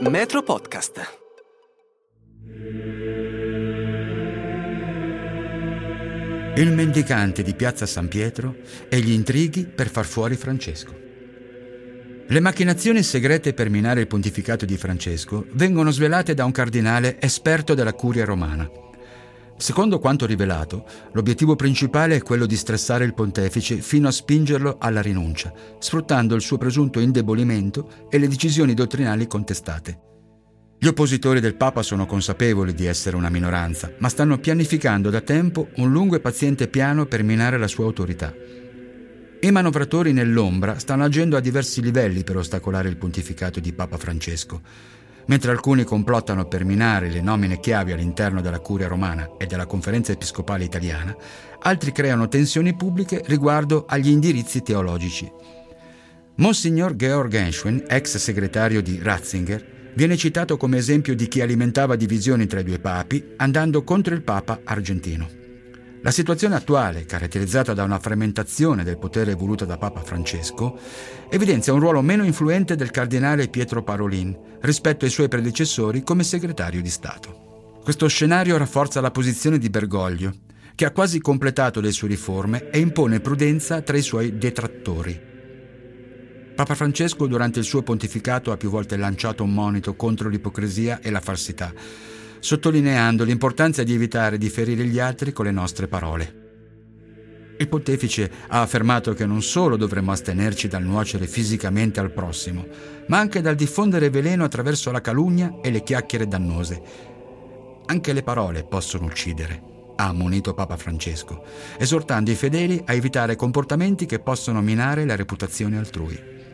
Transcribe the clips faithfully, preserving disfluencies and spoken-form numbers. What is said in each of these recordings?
Metro Podcast. Il mendicante di Piazza San Pietro e gli intrighi per far fuori Francesco. Le macchinazioni segrete per minare il pontificato di Francesco vengono svelate da un cardinale esperto della curia romana. Secondo quanto rivelato, l'obiettivo principale è quello di stressare il pontefice fino a spingerlo alla rinuncia, sfruttando il suo presunto indebolimento e le decisioni dottrinali contestate. Gli oppositori del Papa sono consapevoli di essere una minoranza, ma stanno pianificando da tempo un lungo e paziente piano per minare la sua autorità. I manovratori nell'ombra stanno agendo a diversi livelli per ostacolare il pontificato di Papa Francesco. Mentre alcuni complottano per minare le nomine chiavi all'interno della Curia Romana e della Conferenza Episcopale Italiana, altri creano tensioni pubbliche riguardo agli indirizzi teologici. Monsignor Georg Genschwin, ex segretario di Ratzinger, viene citato come esempio di chi alimentava divisioni tra i due papi andando contro il Papa argentino. La situazione attuale, caratterizzata da una frammentazione del potere voluta da Papa Francesco, evidenzia un ruolo meno influente del cardinale Pietro Parolin rispetto ai suoi predecessori come segretario di Stato. Questo scenario rafforza la posizione di Bergoglio, che ha quasi completato le sue riforme e impone prudenza tra i suoi detrattori. Papa Francesco durante il suo pontificato ha più volte lanciato un monito contro l'ipocrisia e la falsità, sottolineando l'importanza di evitare di ferire gli altri con le nostre parole. Il pontefice ha affermato che non solo dovremmo astenerci dal nuocere fisicamente al prossimo, ma anche dal diffondere veleno attraverso la calunnia e le chiacchiere dannose. Anche le parole possono uccidere, ha ammonito Papa Francesco, esortando i fedeli a evitare comportamenti che possono minare la reputazione altrui.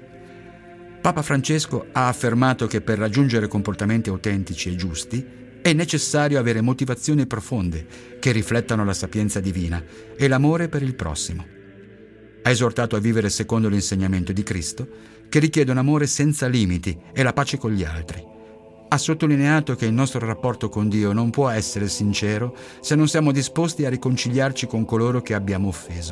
Papa Francesco ha affermato che per raggiungere comportamenti autentici e giusti è necessario avere motivazioni profonde che riflettano la sapienza divina e l'amore per il prossimo. Ha esortato a vivere secondo l'insegnamento di Cristo, che richiede un amore senza limiti e la pace con gli altri. Ha sottolineato che il nostro rapporto con Dio non può essere sincero se non siamo disposti a riconciliarci con coloro che abbiamo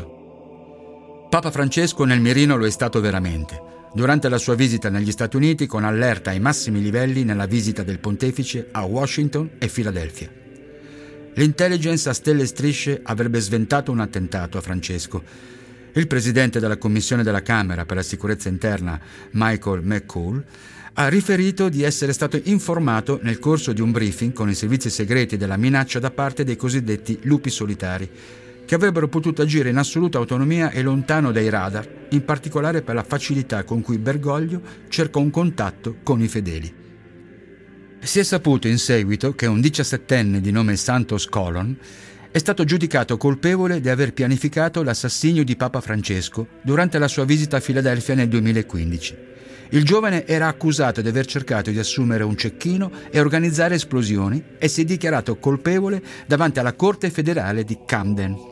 offeso. Papa Francesco nel mirino lo è stato veramente, durante la sua visita negli Stati Uniti con allerta ai massimi livelli nella visita del pontefice a Washington e Filadelfia. L'intelligence a stelle e strisce avrebbe sventato un attentato a Francesco. Il presidente della Commissione della Camera per la sicurezza interna, Michael McCall, ha riferito di essere stato informato nel corso di un briefing con i servizi segreti della minaccia da parte dei cosiddetti lupi solitari, che avrebbero potuto agire in assoluta autonomia e lontano dai radar, in particolare per la facilità con cui Bergoglio cercò un contatto con i fedeli. Si è saputo in seguito che un diciassettenne di nome Santos Colon è stato giudicato colpevole di aver pianificato l'assassinio di Papa Francesco durante la sua visita a Filadelfia nel duemilaquindici. Il giovane era accusato di aver cercato di assumere un cecchino e organizzare esplosioni e si è dichiarato colpevole davanti alla Corte federale di Camden.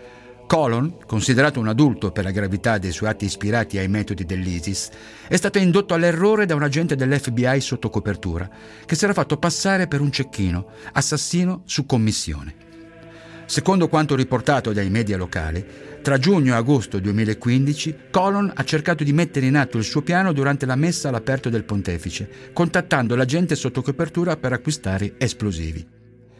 Colon, considerato un adulto per la gravità dei suoi atti ispirati ai metodi dell'ISIS, è stato indotto all'errore da un agente dell'F B I sotto copertura, che si era fatto passare per un cecchino, assassino su commissione. Secondo quanto riportato dai media locali, tra giugno e agosto duemilaquindici, Colon ha cercato di mettere in atto il suo piano durante la messa all'aperto del pontefice, contattando l'agente sotto copertura per acquistare esplosivi.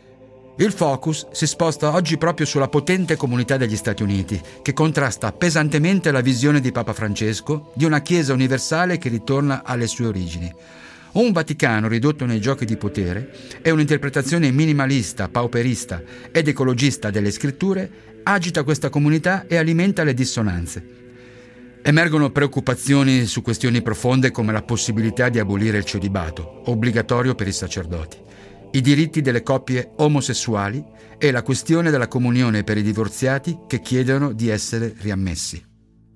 Il focus si sposta oggi proprio sulla potente comunità degli Stati Uniti, che contrasta pesantemente la visione di Papa Francesco di una Chiesa universale che ritorna alle sue origini. Un Vaticano ridotto nei giochi di potere e un'interpretazione minimalista, pauperista ed ecologista delle scritture agita questa comunità e alimenta le dissonanze. Emergono preoccupazioni su questioni profonde come la possibilità di abolire il celibato, obbligatorio per i sacerdoti, i diritti delle coppie omosessuali e la questione della comunione per i divorziati che chiedono di essere riammessi.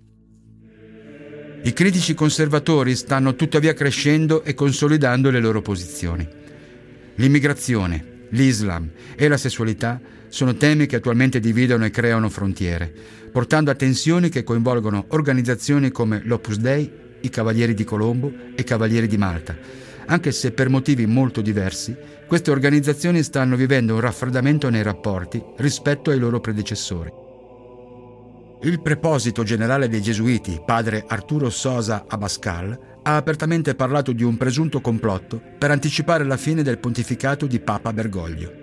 I critici conservatori stanno tuttavia crescendo e consolidando le loro posizioni. L'immigrazione, l'Islam e la sessualità sono temi che attualmente dividono e creano frontiere, portando a tensioni che coinvolgono organizzazioni come l'Opus Dei, i Cavalieri di Colombo e i Cavalieri di Malta, anche se per motivi molto diversi, queste organizzazioni stanno vivendo un raffreddamento nei rapporti rispetto ai loro predecessori. Il preposito generale dei Gesuiti, padre Arturo Sosa Abascal, ha apertamente parlato di un presunto complotto per anticipare la fine del pontificato di Papa Bergoglio.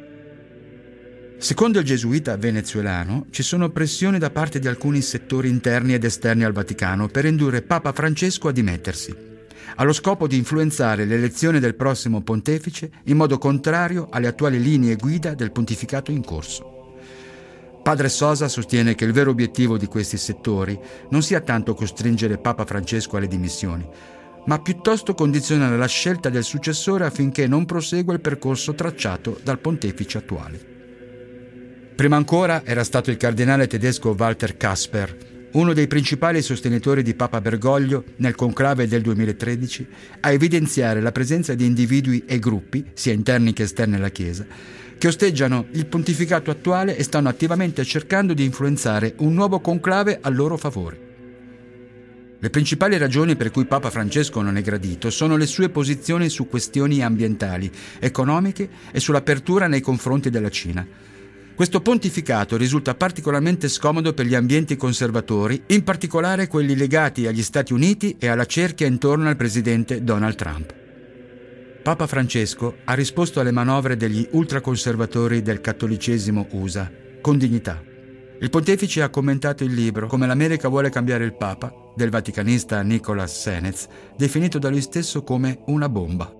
Secondo il gesuita venezuelano, ci sono pressioni da parte di alcuni settori interni ed esterni al Vaticano per indurre Papa Francesco a dimettersi, allo scopo di influenzare l'elezione del prossimo pontefice in modo contrario alle attuali linee guida del pontificato in corso. Padre Sosa sostiene che il vero obiettivo di questi settori non sia tanto costringere Papa Francesco alle dimissioni, ma piuttosto condizionare la scelta del successore affinché non prosegua il percorso tracciato dal pontefice attuale. Prima ancora era stato il cardinale tedesco Walter Kasper, uno dei principali sostenitori di Papa Bergoglio nel conclave del duemilatredici, a evidenziare la presenza di individui e gruppi, sia interni che esterni alla Chiesa, che osteggiano il pontificato attuale e stanno attivamente cercando di influenzare un nuovo conclave a loro favore. Le principali ragioni per cui Papa Francesco non è gradito sono le sue posizioni su questioni ambientali, economiche e sull'apertura nei confronti della Cina. Questo pontificato risulta particolarmente scomodo per gli ambienti conservatori, in particolare quelli legati agli Stati Uniti e alla cerchia intorno al presidente Donald Trump. Papa Francesco ha risposto alle manovre degli ultraconservatori del cattolicesimo U S A con dignità. Il pontefice ha commentato il libro Come l'America vuole cambiare il Papa del vaticanista Nicholas Senez, definito da lui stesso come una bomba.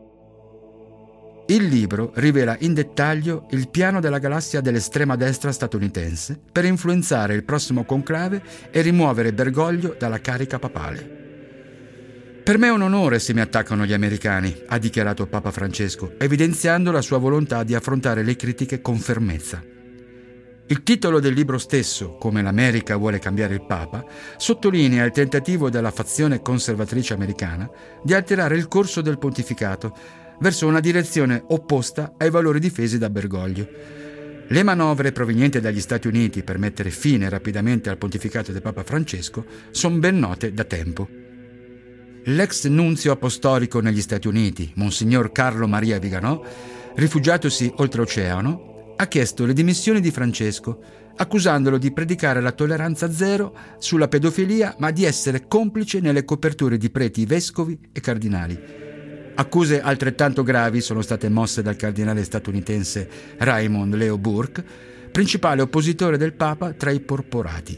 Il libro rivela in dettaglio il piano della galassia dell'estrema destra statunitense per influenzare il prossimo conclave e rimuovere Bergoglio dalla carica papale. Per me è un onore se mi attaccano gli americani, ha dichiarato Papa Francesco, evidenziando la sua volontà di affrontare le critiche con fermezza. Il titolo del libro stesso, Come l'America vuole cambiare il Papa, sottolinea il tentativo della fazione conservatrice americana di alterare il corso del pontificato verso una direzione opposta ai valori difesi da Bergoglio. Le manovre provenienti dagli Stati Uniti per mettere fine rapidamente al pontificato del Papa Francesco sono ben note da tempo. L'ex nunzio apostolico negli Stati Uniti, Monsignor Carlo Maria Viganò, rifugiatosi oltreoceano, ha chiesto le dimissioni di Francesco, accusandolo di predicare la tolleranza zero sulla pedofilia, ma di essere complice nelle coperture di preti, vescovi e cardinali. Accuse altrettanto gravi sono state mosse dal cardinale statunitense Raymond Leo Burke, principale oppositore del Papa tra i porporati.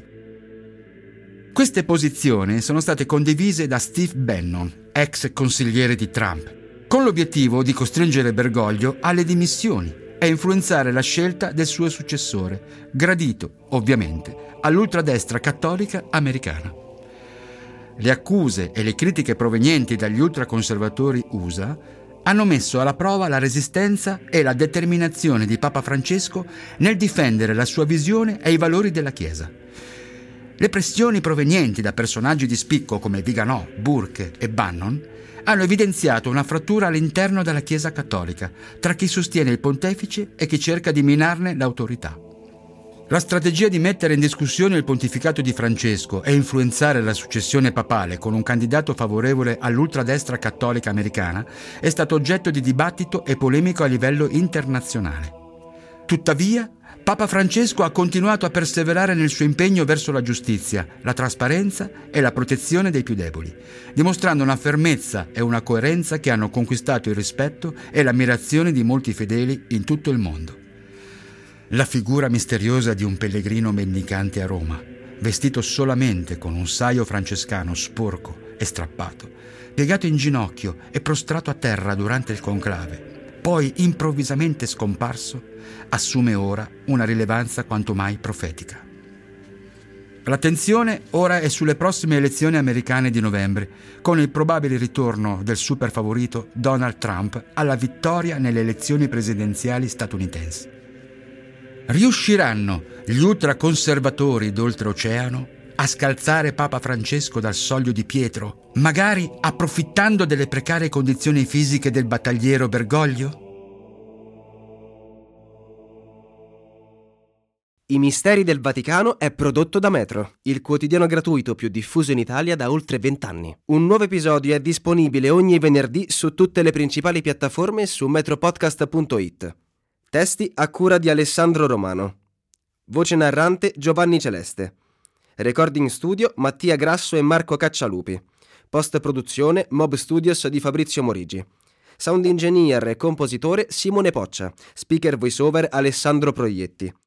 Queste posizioni sono state condivise da Steve Bannon, ex consigliere di Trump, con l'obiettivo di costringere Bergoglio alle dimissioni e influenzare la scelta del suo successore, gradito, ovviamente, all'ultradestra cattolica americana. Le accuse e le critiche provenienti dagli ultraconservatori U S A hanno messo alla prova la resistenza e la determinazione di Papa Francesco nel difendere la sua visione e i valori della Chiesa. Le pressioni provenienti da personaggi di spicco come Viganò, Burke e Bannon hanno evidenziato una frattura all'interno della Chiesa cattolica tra chi sostiene il pontefice e chi cerca di minarne l'autorità. La strategia di mettere in discussione il pontificato di Francesco e influenzare la successione papale con un candidato favorevole all'ultradestra cattolica americana è stato oggetto di dibattito e polemico a livello internazionale. Tuttavia, Papa Francesco ha continuato a perseverare nel suo impegno verso la giustizia, la trasparenza e la protezione dei più deboli, dimostrando una fermezza e una coerenza che hanno conquistato il rispetto e l'ammirazione di molti fedeli in tutto il mondo. La figura misteriosa di un pellegrino mendicante a Roma, vestito solamente con un saio francescano sporco e strappato, piegato in ginocchio e prostrato a terra durante il conclave, poi improvvisamente scomparso, assume ora una rilevanza quanto mai profetica. L'attenzione ora è sulle prossime elezioni americane di novembre, con il probabile ritorno del super favorito Donald Trump alla vittoria nelle elezioni presidenziali statunitensi. Riusciranno gli ultraconservatori d'oltreoceano a scalzare Papa Francesco dal soglio di Pietro, magari approfittando delle precarie condizioni fisiche del battagliero Bergoglio? I Misteri del Vaticano è prodotto da Metro, il quotidiano gratuito più diffuso in Italia da oltre vent'anni. Un nuovo episodio è disponibile ogni venerdì su tutte le principali piattaforme e su metropodcast punto it. Testi a cura di Alessandro Romano. Voce narrante Giovanni Celeste. Recording studio Mattia Grasso e Marco Caccialupi. Post-produzione Mob Studios di Fabrizio Morigi. Sound engineer e compositore Simone Poccia. Speaker voiceover Alessandro Proietti.